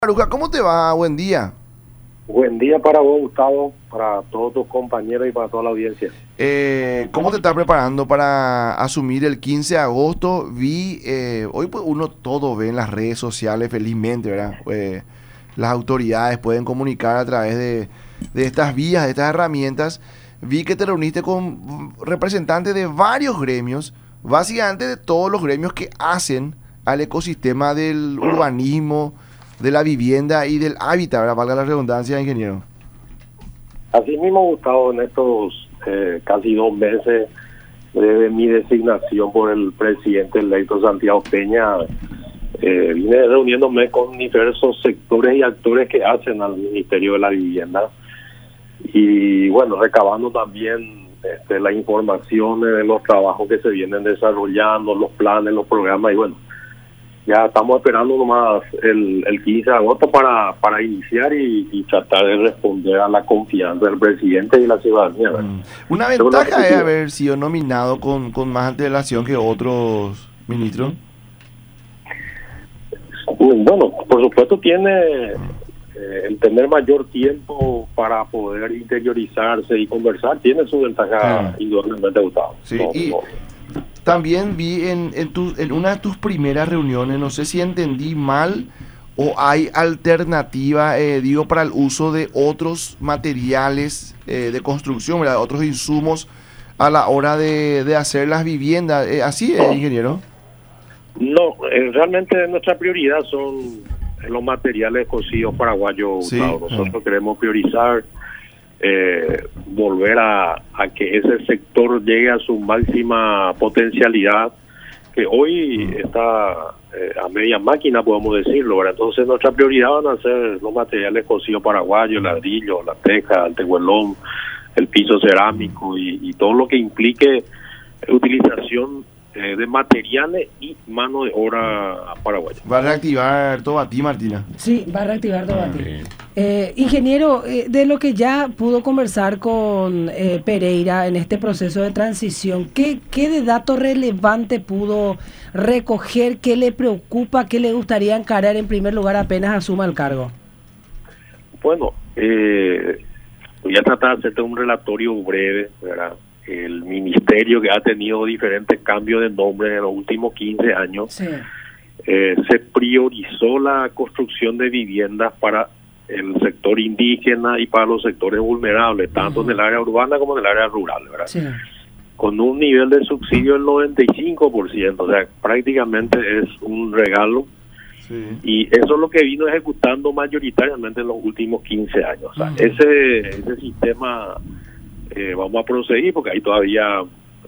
Maruja, ¿cómo te va? Buen día. Buen día para vos, Gustavo, para todos tus compañeros y para toda la audiencia. ¿Cómo te estás preparando para asumir el 15 de agosto? Hoy pues uno todo ve en las redes sociales, felizmente, ¿verdad? Las autoridades pueden comunicar a través de estas vías, de estas herramientas. Vi que te reuniste con representantes de varios gremios, básicamente de todos los gremios que hacen al ecosistema del urbanismo, de la vivienda y del hábitat, ¿verdad? Valga la redundancia, ingeniero. Así mismo, Gustavo, en estos casi 2 meses de mi designación por el presidente electo Santiago Peña, vine reuniéndome con diversos sectores y actores que hacen al Ministerio de la Vivienda y, bueno, recabando también la información de los trabajos que se vienen desarrollando, los planes, los programas y, bueno, ya estamos esperando nomás el 15 de agosto para iniciar y tratar de responder a la confianza del presidente y la ciudadanía. Una ventaja es haber sido nominado con más antelación que otros ministros. Bueno, por supuesto tiene el tener mayor tiempo para poder interiorizarse y conversar, tiene su ventaja indudablemente, Gustavo. Sí, también vi en una de tus primeras reuniones, no sé si entendí mal o hay alternativa, para el uso de otros materiales de construcción, ¿verdad? Otros insumos a la hora de hacer las viviendas. ¿Así es, ingeniero? No, realmente nuestra prioridad son los materiales cocidos paraguayos. Sí. Nosotros queremos priorizar volver a que ese sector llegue a su máxima potencialidad, que hoy está a media máquina, podemos decirlo, ¿verdad? Entonces nuestra prioridad van a ser los materiales cocidos paraguayos, el ladrillo, la teja, el tehuelón, el piso cerámico y todo lo que implique utilización de materiales y mano de obra paraguaya. ¿Va a reactivar todo a ti, Martina? Sí, va a reactivar todo a ti. Ingeniero, de lo que ya pudo conversar con Pereira en este proceso de transición, ¿qué de datos relevantes pudo recoger? ¿Qué le preocupa? ¿Qué le gustaría encarar en primer lugar apenas asuma el cargo? Bueno, voy a tratar de hacerte un relatorio breve, ¿verdad? El ministerio, que ha tenido diferentes cambios de nombre en los últimos 15 años, sí. Se priorizó la construcción de viviendas para el sector indígena y para los sectores vulnerables, tanto en el área urbana como en el área rural, ¿verdad? Sí. Con un nivel de subsidio del 95%, o sea, prácticamente es un regalo. Sí. Y eso es lo que vino ejecutando mayoritariamente en los últimos 15 años. O sea, ese sistema vamos a proseguir porque hay todavía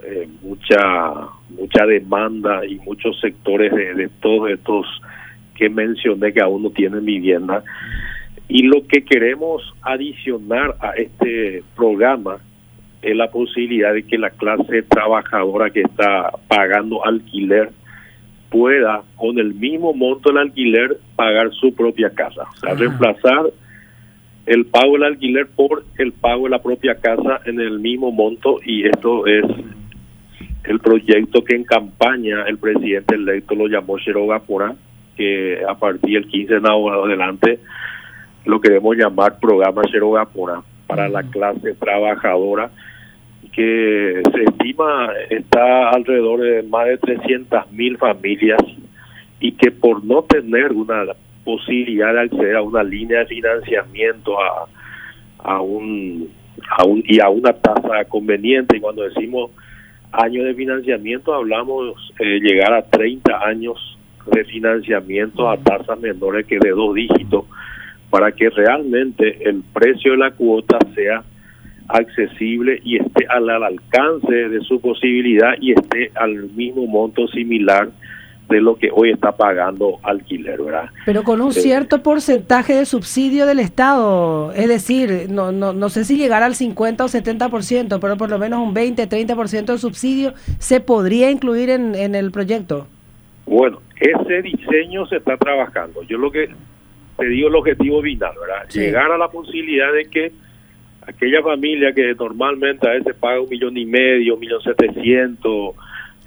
mucha demanda y muchos sectores de todos estos que mencioné que aún no tienen vivienda. Y lo que queremos adicionar a este programa es la posibilidad de que la clase trabajadora que está pagando alquiler pueda, con el mismo monto del alquiler, pagar su propia casa. O sea, reemplazar el pago del alquiler por el pago de la propia casa en el mismo monto, y esto es el proyecto que en campaña el presidente electo lo llamó Xerogapora, que a partir del 15 de adelante lo queremos llamar programa Xerogapora para la clase trabajadora, que se estima está alrededor de más de 300.000 familias y que por no tener una posibilidad de acceder a una línea de financiamiento a una tasa conveniente, y cuando decimos años de financiamiento hablamos llegar a 30 años de financiamiento a tasas menores que de 2 dígitos, para que realmente el precio de la cuota sea accesible y esté al alcance de su posibilidad y esté al mismo monto similar de lo que hoy está pagando alquiler, ¿verdad? Pero con un cierto porcentaje de subsidio del Estado, es decir, no sé si llegar al 50 o 70%, pero por lo menos un 20-30% de subsidio se podría incluir en el proyecto. Bueno, ese diseño se está trabajando. Yo lo que te digo, el objetivo final, ¿verdad? Sí. Llegar a la posibilidad de que aquella familia que normalmente a veces paga 1,5 millones, 1,700,000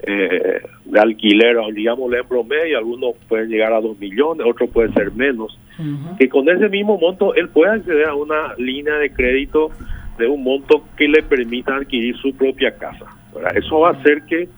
de alquiler, digamos en promedio, algunos pueden llegar a 2 millones, otros pueden ser menos, que con ese mismo monto él puede acceder a una línea de crédito de un monto que le permita adquirir su propia casa, ¿verdad? Eso va a hacer que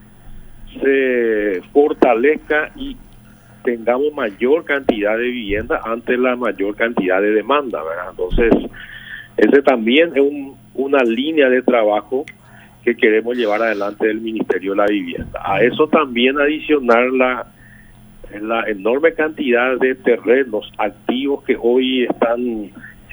se fortalezca y tengamos mayor cantidad de vivienda ante la mayor cantidad de demanda, ¿verdad? Entonces, ese también es una línea de trabajo que queremos llevar adelante del Ministerio de la Vivienda. A eso también adicionar la enorme cantidad de terrenos activos que hoy están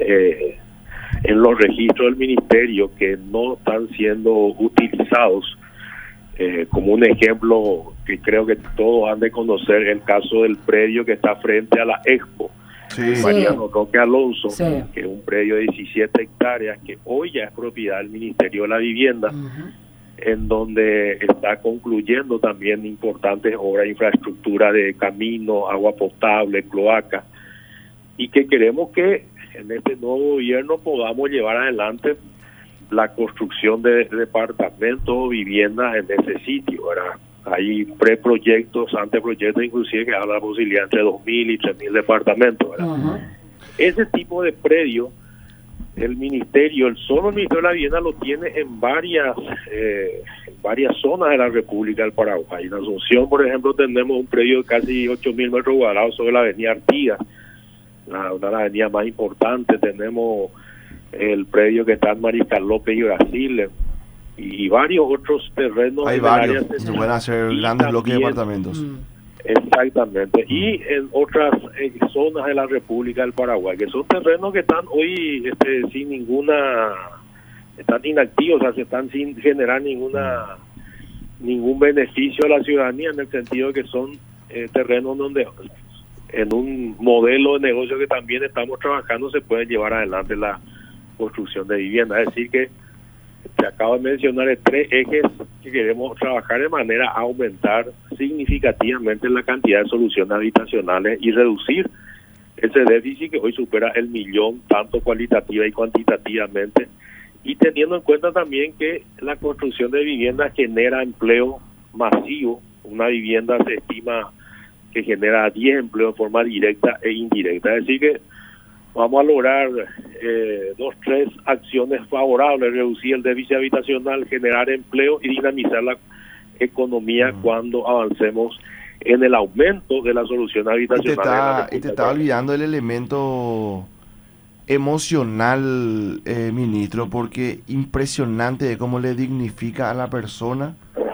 en los registros del Ministerio, que no están siendo utilizados. Como un ejemplo que creo que todos han de conocer, el caso del predio que está frente a la Expo, Mariano Roque Alonso, que es un predio de 17 hectáreas que hoy ya es propiedad del Ministerio de la Vivienda, en donde está concluyendo también importantes obras de infraestructura de camino, agua potable, cloaca, y que queremos que en este nuevo gobierno podamos llevar adelante la construcción de departamentos o viviendas en ese sitio, ¿verdad? Hay preproyectos, anteproyectos inclusive que hablan de la posibilidad entre 2.000 y 3.000 departamentos, ¿verdad? Ese tipo de predio, el Ministerio, solo el Ministerio de la Vivienda lo tiene en varias zonas de la República del Paraguay. En Asunción, por ejemplo, tenemos un predio de casi 8.000 metros cuadrados sobre la avenida Artigas, una de las avenidas más importantes. Tenemos el predio que está en Mariscal López y Brasil, y varios otros terrenos. Hay varios, se pueden hacer grandes bloques de departamentos. Exactamente, y en otras zonas de la República del Paraguay, que son terrenos que están hoy sin ninguna, están inactivos, o sea, se están sin generar ningún beneficio a la ciudadanía, en el sentido de que son terrenos donde en un modelo de negocio que también estamos trabajando se puede llevar adelante la construcción de vivienda. Es decir que te acabo de mencionar 3 ejes que queremos trabajar de manera a aumentar significativamente la cantidad de soluciones habitacionales y reducir ese déficit que hoy supera el 1.000.000, tanto cualitativa y cuantitativamente, y teniendo en cuenta también que la construcción de viviendas genera empleo masivo. Una vivienda se estima que genera 10 empleos de forma directa e indirecta. Es decir que vamos a lograr 2-3 acciones favorables: reducir el déficit habitacional, generar empleo y dinamizar la economía cuando avancemos en el aumento de la solución habitacional. Y te está olvidando el elemento emocional, ministro, porque impresionante de cómo le dignifica a la persona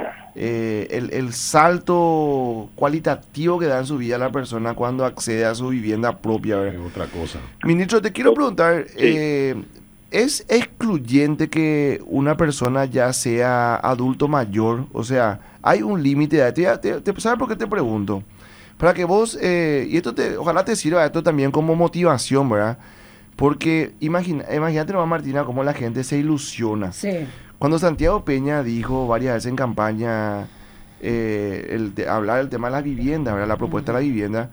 el salto cualitativo que da en su vida a la persona cuando accede a su vivienda propia, ¿verdad? Es otra cosa. Ministro, te quiero preguntar, ¿es excluyente que una persona ya sea adulto mayor? O sea, ¿hay un límite de edad? ¿Sabes por qué te pregunto? Para que vos, y esto ojalá te sirva esto también como motivación, ¿verdad? Porque imagínate, nomás, Martina, cómo la gente se ilusiona. Sí. Cuando Santiago Peña dijo varias veces en campaña hablar del tema de la vivienda, ¿verdad? La propuesta de la vivienda,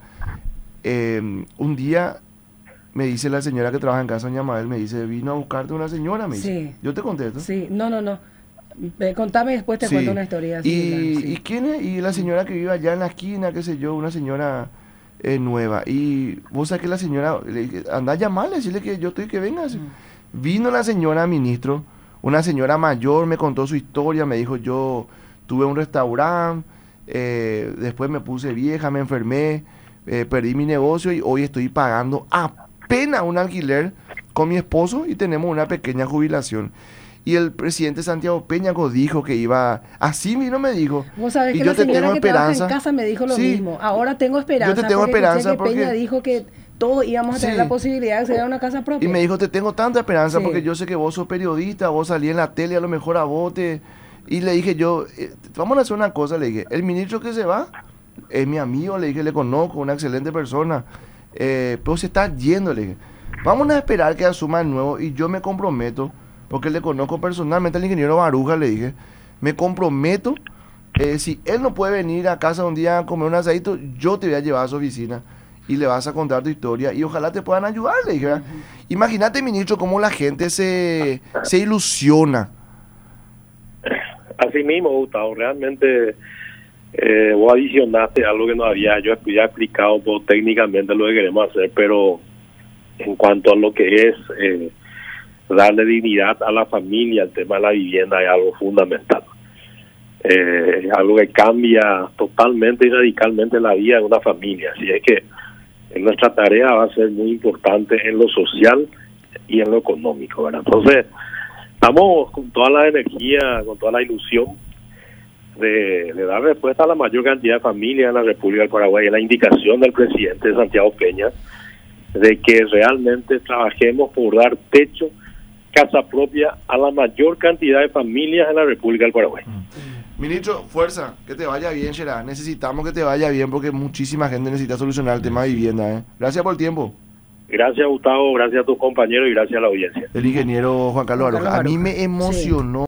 un día me dice la señora que trabaja en casa, doña Mabel, me dice, vino a buscarte una señora, me dice. Yo te contesto. Sí, no. Contame después, te cuento una historia. ¿Y quién es? Y la señora que vive allá en la esquina, qué sé yo, una señora nueva. Y vos sabés que la señora, le dije, anda a llamarle, decirle que yo estoy, que venga. Vino la señora, ministro, una señora mayor, me contó su historia, me dijo, yo tuve un restaurante, después me puse vieja, me enfermé, perdí mi negocio y hoy estoy pagando apenas un alquiler con mi esposo y tenemos una pequeña jubilación. Y el presidente Santiago Peña dijo que iba, así mismo me dijo. Vos sabés y que yo la te señora tengo que esperanza. trabaja en casa me dijo lo mismo. Ahora tengo esperanza. Yo te tengo esperanza porque Peña dijo que todos íbamos a tener la posibilidad de acceder a una casa propia. Y me dijo, te tengo tanta esperanza porque yo sé que vos sos periodista, vos salí en la tele, a lo mejor a vos te... Y le dije yo, vamos a hacer una cosa, le dije, el ministro que se va es mi amigo, le dije, le conozco, una excelente persona, pero se está yendo, le dije, vamos a esperar que asuma el nuevo y yo me comprometo, porque le conozco personalmente al ingeniero Baruja, le dije, me comprometo, si él no puede venir a casa un día a comer un asadito, yo te voy a llevar a su oficina y le vas a contar tu historia y ojalá te puedan ayudar, le dije. Imagínate, ministro, cómo la gente se ilusiona. Así mismo, Gustavo, realmente vos adicionaste algo que no había, yo ya he explicado técnicamente lo que queremos hacer, pero cuanto a lo que es darle dignidad a la familia, el tema de la vivienda es algo fundamental. Es algo que cambia totalmente y radicalmente la vida de una familia. Así es que nuestra tarea va a ser muy importante en lo social y en lo económico, ¿verdad? Entonces, estamos con toda la energía, con toda la ilusión de dar respuesta a la mayor cantidad de familias en la República del Paraguay. La indicación del presidente Santiago Peña de que realmente trabajemos por dar techo, casa propia a la mayor cantidad de familias en la República del Paraguay. Ministro, fuerza, que te vaya bien, Gerard. Necesitamos que te vaya bien porque muchísima gente necesita solucionar el tema de vivienda. Gracias por el tiempo. Gracias, Gustavo, gracias a tus compañeros y gracias a la audiencia. El ingeniero Juan Carlos Aroca. A mí me emocionó.